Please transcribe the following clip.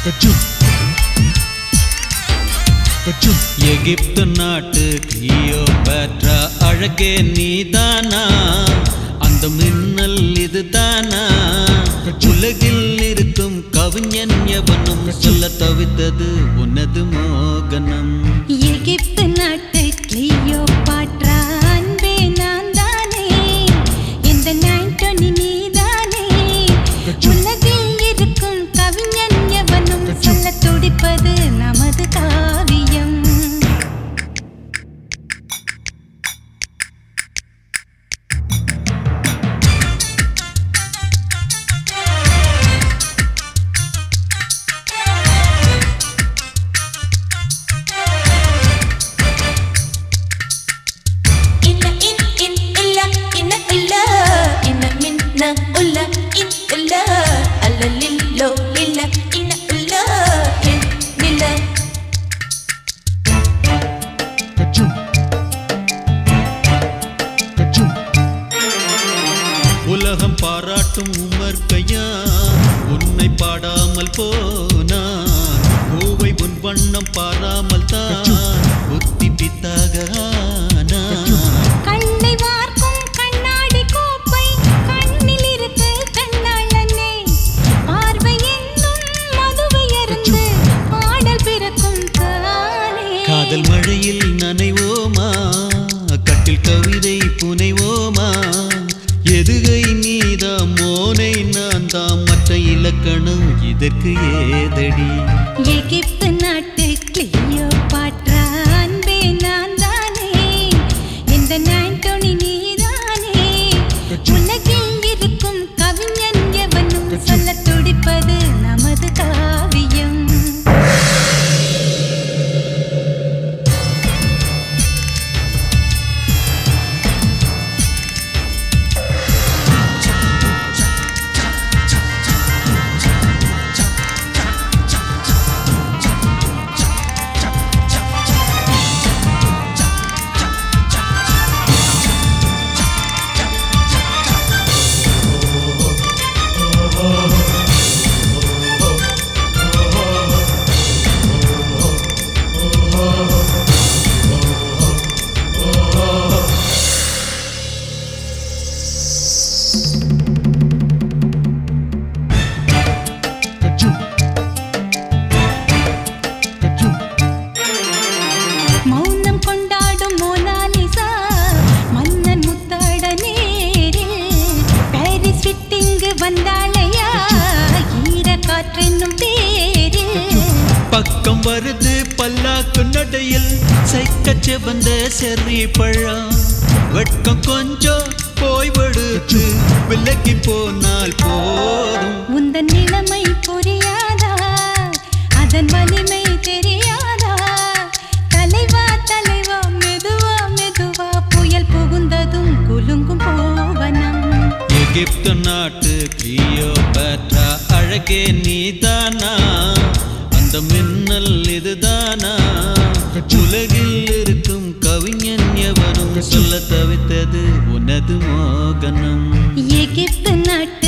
எகிப்து நாட்டு கிளியோபாட்ரா அழகே நீதானா, அந்த மின்னல் இதுதானா, உலகில் இருக்கும் கவிஞன் எவனும் சொல்ல தவித்தது உனது மோகனம். எகிப்து நாட்டு கிளியோபாட்ரா அன்பே நான் தானே, இந்த ஆண்டனி நீதானே, உலகில் இருக்கும் கவிஞன் எவனும் சொல்ல துடிப்பது நமது காவியம். உலகம் பாராட்டும் உமர் கையா உன்னை பாடாமல் போனான், பூவை உன் வண்ணம் பாராமல் தான் புத்தி பித்தாக கண்ணை வார்க்கும் கண்ணாடி கோப்பை கண்ணில் இருக்கு கண்ணாளனே, பார்வை என்னும் மதுவை அருந்து பாடல் பிறக்கும் தானே. காதல் மழையில் நனைவோமா, கட்டில் கவிதை புனைவோமா, எதுகை நீதாம் மோனை நான் தாம், மற்ற இலக்கணம் இதற்கு ஏதடி. எகிப்து நாட்டு கிளியோபாட்ரா அன்பே நான் தானே, இந்த ஆண்டனி நீதானே, உலகில் இருக்கும் கவிஞன் எவனும் சொல்ல துடிப்பது நமது காவியம். மௌனம் கொண்டாடும் மோனாலிசா மன்னன் முத்தாட நேரில், பாரிஸ் விட்டிங்கு வந்தாளையா ஈர காற்றென்னும் பேரில். பக்கம் வருது பல்லாக்கு நடையில் சைக்க செவந்த செர்ரி பழம், வெட்கம் கொஞ்சம் போய்விடுத்து விலகி போனால் போதும். உந்தன் நிலைமை புரியாதா, அதன் வலிமை தெரியாதா, தலைவா தலைவா மெதுவா மெதுவா புயல் புகுந்ததும் குலுங்கும் போவனம். எகிப்து நாட்டு கிளியோபாட்ரா அழகே நீதானா, அந்த மின்னல் இதுதானா, உலகில் இருக்கும் கவிஞன் எவனும் சொல்ல தவித்தது உனது மோகனம். எகிப்து நாட்டு